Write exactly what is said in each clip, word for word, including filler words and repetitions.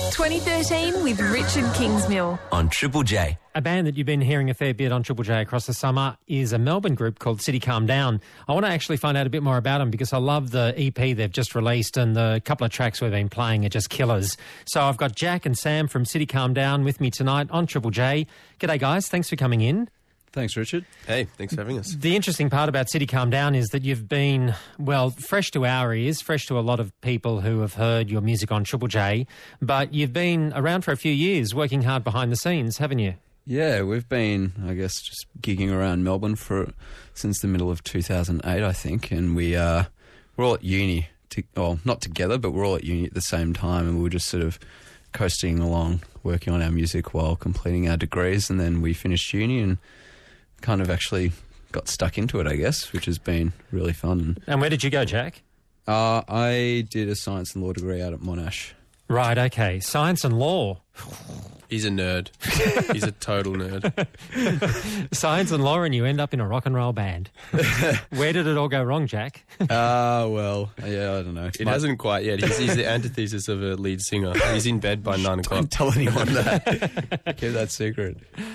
twenty thirteen with Richard Kingsmill. On Triple J. A band that you've been hearing a fair bit on Triple J across the summer is a Melbourne group called City Calm Down. I want to actually find out a bit more about them because I love the E P they've just released and the couple of tracks we've been playing are just killers. So I've got Jack and Sam from City Calm Down with me tonight on Triple J. G'day guys, thanks for coming in. Thanks, Richard. Hey, thanks for having us. The interesting part about City Calm Down is that you've been, well, fresh to our ears, fresh to a lot of people who have heard your music on Triple J, but you've been around for a few years working hard behind the scenes, haven't you? Yeah, we've been, I guess, just gigging around Melbourne for since the middle of two thousand eight, I think, and we, uh, we're all at uni, to, well, not together, but we're all at uni at the same time, and we were just sort of coasting along, working on our music while completing our degrees, and then we finished uni and kind of actually got stuck into it, I guess, which has been really fun. And where did you go, Jack? Uh, I did a science and law degree out at Monash. Right, okay. Science and law. He's a nerd. He's a total nerd. Science and law and you end up in a rock and roll band. Where did it all go wrong, Jack? Ah, uh, well, yeah, I don't know. It My... hasn't quite yet. He's, he's the antithesis of a lead singer. He's in bed by nine o'clock. Don't tell anyone that. Keep that secret.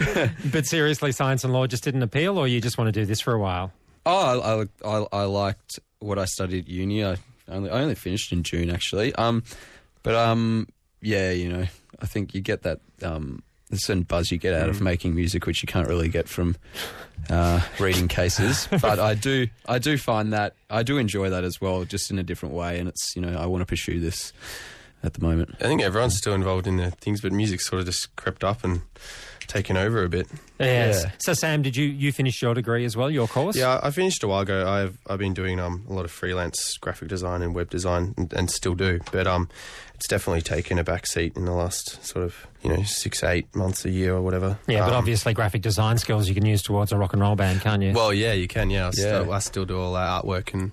But seriously, science and law just didn't appeal, or you just want to do this for a while? Oh, I, I, I liked what I studied at uni. I only, I only finished in June, actually. Um, but um, yeah, you know, I think you get that um, a certain buzz you get out mm. of making music, which you can't really get from uh, reading cases. But I do, I do find that I do enjoy that as well, just in a different way. And it's, you know, I want to pursue this at the moment. I think everyone's still involved in their things, but music's sort of just crept up and taken over a bit. Yes. Yeah. So Sam, did you you finish your degree as well, your course? Yeah, I finished a while ago. I've I've been doing um a lot of freelance graphic design and web design, and, and still do. But um, it's definitely taken a back seat in the last sort of you know six eight months a year or whatever. Yeah, um, but obviously graphic design skills you can use towards a rock and roll band, can't you? Well, yeah, you can. Yeah, I, Yeah. Still, I still do all that artwork and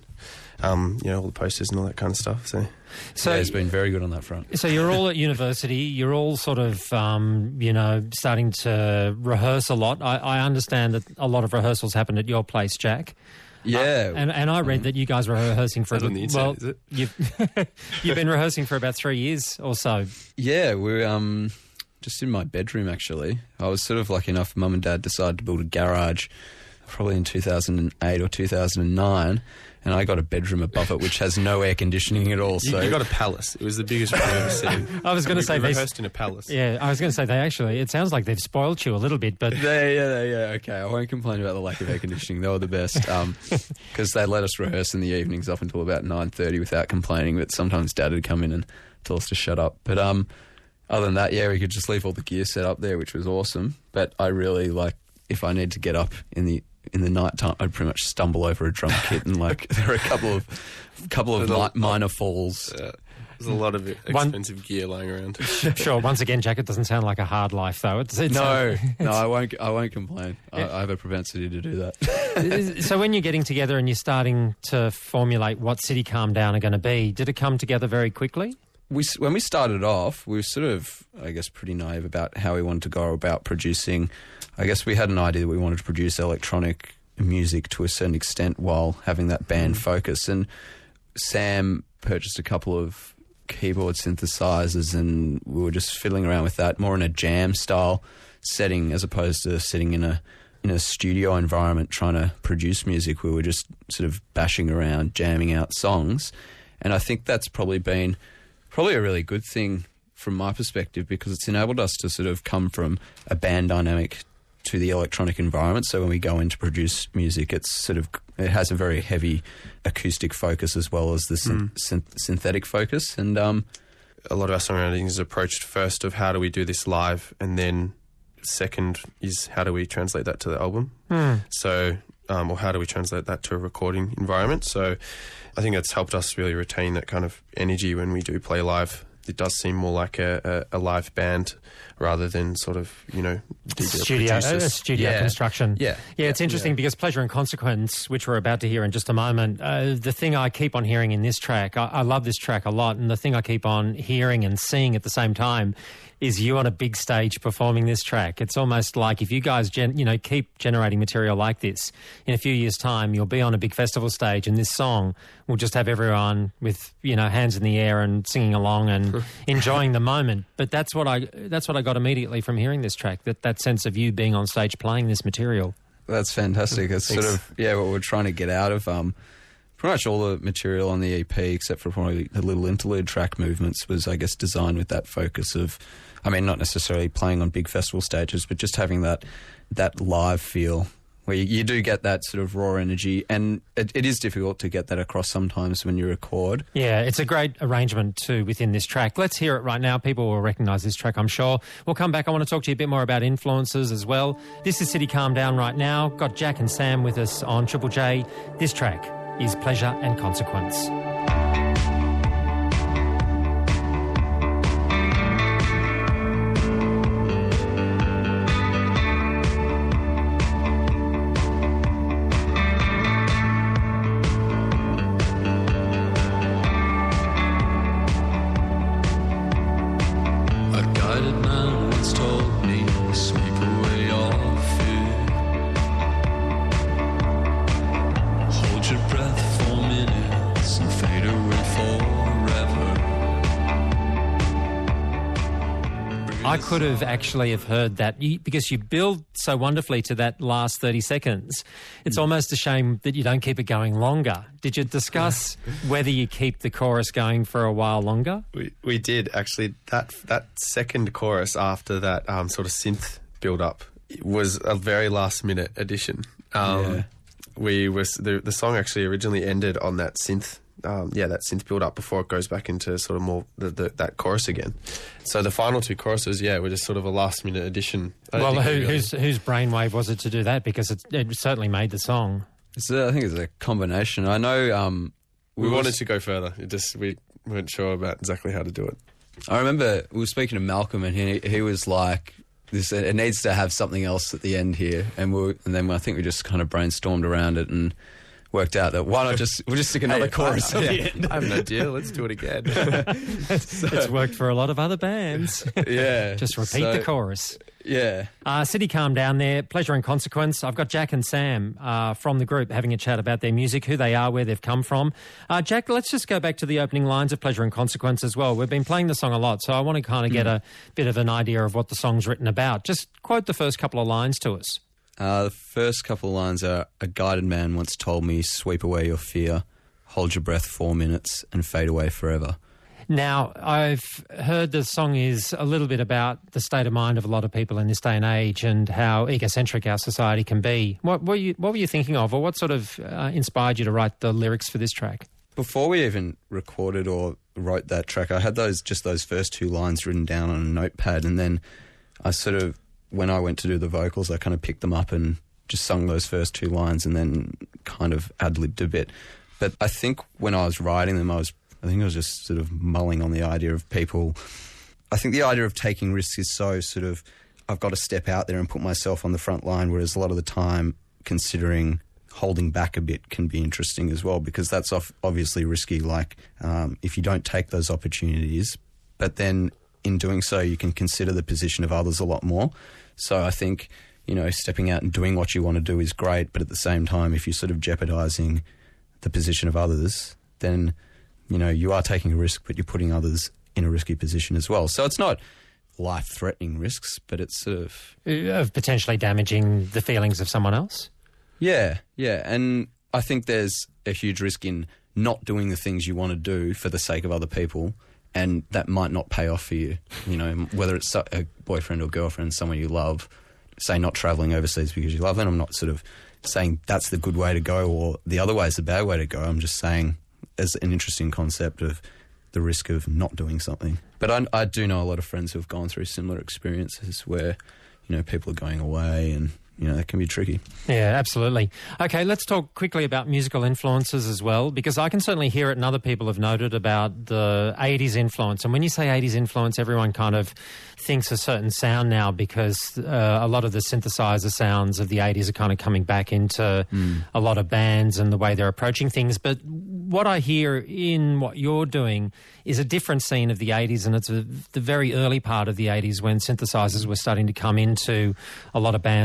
um you know all the posters and all that kind of stuff. So. So yeah, it's been very good on that front. So you're all at university, you're all sort of, um, you know, starting to rehearse a lot. I, I understand that a lot of rehearsals happen at your place, Jack. Yeah. Uh, and, and I read that you guys were rehearsing for... Is that on the internet, well, is it? You've, you've been rehearsing for about three years or so. Yeah, we're um, just in my bedroom, actually. I was sort of lucky enough, Mum and Dad decided to build a garage probably in two thousand eight or two thousand nine, and I got a bedroom above it which has no air conditioning at all. So you, you got a palace. It was the biggest room I've ever seen. I was going to say they they rehearsed in a palace. Yeah, I was going to say they actually. It sounds like they've spoiled you a little bit, but they, yeah, they, yeah, okay. I won't complain about the lack of air conditioning. They were the best because um, they let us rehearse in the evenings up until about nine thirty without complaining. But sometimes Dad would come in and tell us to shut up. But um, other than that, yeah, we could just leave all the gear set up there, which was awesome. But I really like if I need to get up in the in the night time, I'd pretty much stumble over a drum kit and like there are a couple of couple of mi- minor falls. Uh, there's a lot of expensive One, gear lying around. Sure. Once again, Jack, it doesn't sound like a hard life, though. It's, it's no, it's, no, I won't. I won't complain. Yeah. I, I have a propensity to do that. So when you're getting together and you're starting to formulate what City Calm Down are going to be, did it come together very quickly? We, when we started off, we were sort of, I guess, pretty naive about how we wanted to go about producing. I guess we had an idea that we wanted to produce electronic music to a certain extent while having that band mm. focus. And Sam purchased a couple of keyboard synthesizers and we were just fiddling around with that more in a jam style setting as opposed to sitting in a in a studio environment trying to produce music. We were just sort of bashing around, jamming out songs. And I think that's probably been probably a really good thing from my perspective because it's enabled us to sort of come from a band dynamic to the electronic environment. So when we go in to produce music, it's sort of it has a very heavy acoustic focus as well as the synth- mm. synth- synthetic focus. And um, a lot of our songwriting is approached first of how do we do this live, and then second is how do we translate that to the album. Mm. So, um, or how do we translate that to a recording environment? So, I think it's helped us really retain that kind of energy when we do play live. It does seem more like a, a, a live band rather than sort of, you know, D J studio, producers. uh, studio yeah. construction. Yeah. Yeah, it's interesting yeah. because Pleasure and Consequence, which we're about to hear in just a moment, uh, the thing I keep on hearing in this track, I, I love this track a lot, and the thing I keep on hearing and seeing at the same time is you on a big stage performing this track. It's almost like if you guys, gen, you know, keep generating material like this, in a few years' time, you'll be on a big festival stage and this song will just have everyone with, you know, hands in the air and singing along and and enjoying the moment. But that's what I that's what I got immediately from hearing this track, that, that sense of you being on stage playing this material. That's fantastic. It's Thanks. sort of, yeah, what we're trying to get out of um, pretty much all the material on the E P, except for probably the little interlude track movements, was, I guess, designed with that focus of, I mean, not necessarily playing on big festival stages, but just having that that live feel where you, you do get that sort of raw energy, and it, it is difficult to get that across sometimes when you record. Yeah, it's a great arrangement too within this track. Let's hear it right now. People will recognise this track, I'm sure. We'll come back. I want to talk to you a bit more about influences as well. This is City Calm Down right now. Got Jack and Sam with us on Triple J. This track is Pleasure and Consequence. I could have actually have heard that you, because you build so wonderfully to that last thirty seconds. It's almost a shame that you don't keep it going longer. Did you discuss whether you keep the chorus going for a while longer? We we did actually. That that second chorus after that um, sort of synth build up was a very last minute addition. Um, Yeah. We was the the song actually originally ended on that synth. Um, yeah, that synth build up before it goes back into sort of more the, the, that chorus again. So the final two choruses, yeah, were just sort of a last minute addition. I don't Well, think who, we really- whose, whose brainwave was it to do that? Because it, it certainly made the song. It's a, I think it's a combination. I know um, we was- wanted to go further. It just we weren't sure about exactly how to do it. I remember we were speaking to Malcolm, and he he was like, "This it needs to have something else at the end here," and we and then I think we just kind of brainstormed around it and worked out that why not just we'll just stick another Hey, chorus I, at the I, end. I have an idea. Let's do it again. It's worked for a lot of other bands. Yeah, Just repeat so- the chorus. Yeah, Uh, City Calm Down there, Pleasure and Consequence. I've got Jack and Sam uh, from the group having a chat about their music, who they are, where they've come from. Uh, Jack, let's just go back to the opening lines of Pleasure and Consequence as well. We've been playing the song a lot, so I want to kind of get a bit of an idea of what the song's written about. Just quote the first couple of lines to us. uh, the first couple of lines are: "A guided man once told me, sweep away your fear, hold your breath four minutes, and fade away forever." Now, I've heard the song is a little bit about the state of mind of a lot of people in this day and age and how egocentric our society can be. What were you, what were you thinking of, or what sort of uh, inspired you to write the lyrics for this track? Before we even recorded or wrote that track, I had those just those first two lines written down on a notepad, and then I sort of, when I went to do the vocals, I kind of picked them up and just sung those first two lines and then kind of ad-libbed a bit. But I think when I was writing them, I was I think I was just sort of mulling on the idea of people. I think the idea of taking risks is so sort of, I've got to step out there and put myself on the front line, whereas a lot of the time considering holding back a bit can be interesting as well, because that's off, obviously risky, like um, if you don't take those opportunities, but then in doing so you can consider the position of others a lot more. So I think, you know, stepping out and doing what you want to do is great, but at the same time, if you're sort of jeopardising the position of others, then, you know, you are taking a risk, but you're putting others in a risky position as well. So it's not life-threatening risks, but it's sort of... Of potentially damaging the feelings of someone else? Yeah, yeah. And I think there's a huge risk in not doing the things you want to do for the sake of other people, and that might not pay off for you. You know, whether it's a boyfriend or girlfriend, someone you love, say not travelling overseas because you love them. I'm not sort of saying that's the good way to go or the other way is the bad way to go. I'm just saying as an interesting concept of the risk of not doing something. But I, I do know a lot of friends who have gone through similar experiences where, you know, people are going away and, you know, that can be tricky. Yeah, absolutely. Okay, let's talk quickly about musical influences as well, because I can certainly hear it and other people have noted about the eighties influence. And when you say eighties influence, everyone kind of thinks a certain sound now because uh, a lot of the synthesizer sounds of the eighties are kind of coming back into mm. a lot of bands and the way they're approaching things. But what I hear in what you're doing is a different scene of the eighties, and it's a, the very early part of the eighties when synthesizers were starting to come into a lot of bands after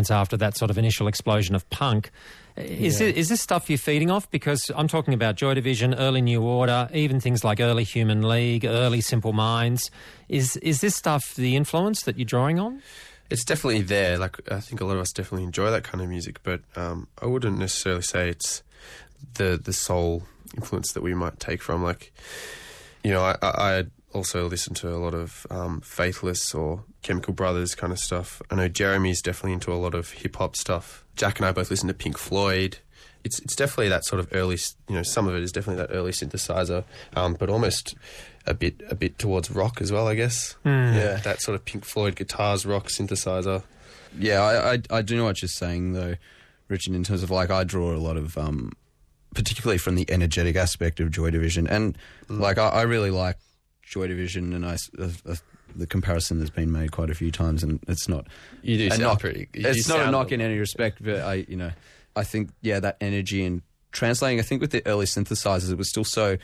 that sort of initial explosion of punk. Is, Yeah. it, is this stuff you're feeding off? Because I'm talking about Joy Division, early New Order, even things like early Human League, early Simple Minds. Is is this stuff the influence that you're drawing on? It's definitely there. Like, I think a lot of us definitely enjoy that kind of music, but um, I wouldn't necessarily say it's the the sole influence that we might take from. Like, you know, I, I also listen to a lot of um, Faithless or Chemical Brothers kind of stuff. I know Jeremy's definitely into a lot of hip hop stuff. Jack and I both listen to Pink Floyd. It's it's definitely that sort of early, you know, some of it is definitely that early synthesizer, um, but almost a bit a bit towards rock as well, I guess. Mm. Yeah. That sort of Pink Floyd guitars, rock synthesizer. Yeah, I, I I do know what you're saying though, Richard. In terms of like, I draw a lot of, um, particularly from the energetic aspect of Joy Division, and Mm. like I, I really like Joy Division, and I. Uh, uh, the comparison has been made quite a few times, and it's not. You do a sound knock, pretty. You It's do not a sound knock them. in any respect, but I, you know, I think yeah, that energy and translating. I think with the early synthesizers, it was still so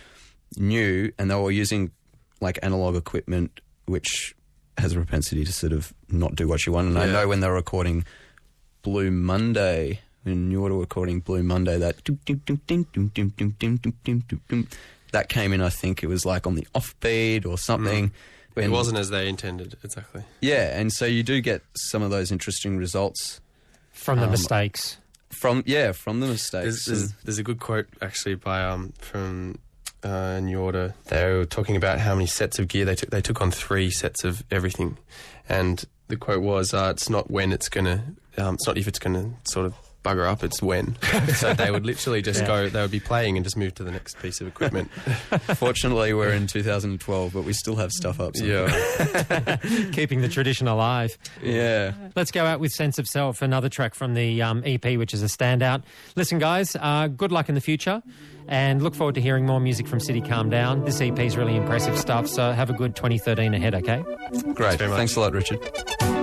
new, and they were using like analog equipment, which has a propensity to sort of not do what you want. And I Yeah. know when they were recording Blue Monday, when you were recording Blue Monday, that doom, doom, doom, doom, doom, doom, doom, doom, doom, doom, doom, doom, that came in. I think it was like on the offbeat or something. It When- wasn't as they intended, exactly. Yeah, and so you do get some of those interesting results From the Um, mistakes. from yeah from the There's, mistakes. there's, And- there's a good quote actually by um from uh, New Order. They were talking about how many sets of gear they took. They took on three sets of everything, and the quote was, uh, "It's not when it's gonna, um, it's not if it's gonna sort of bugger up. It's when." So they would literally just Yeah. go. They would be playing and just move to the next piece of equipment. Fortunately, we're in two thousand twelve, but we still have stuff up. somewhere. yeah. Keeping the tradition alive. yeah. Let's go out with Sense of Self, another track from the um, E P, which is a standout. Listen, guys, uh, good luck in the future, and look forward to hearing more music from City Calm Down. This E P is really impressive stuff, so have a good twenty thirteen ahead, okay? Great. very much. Thanks a lot, Richard.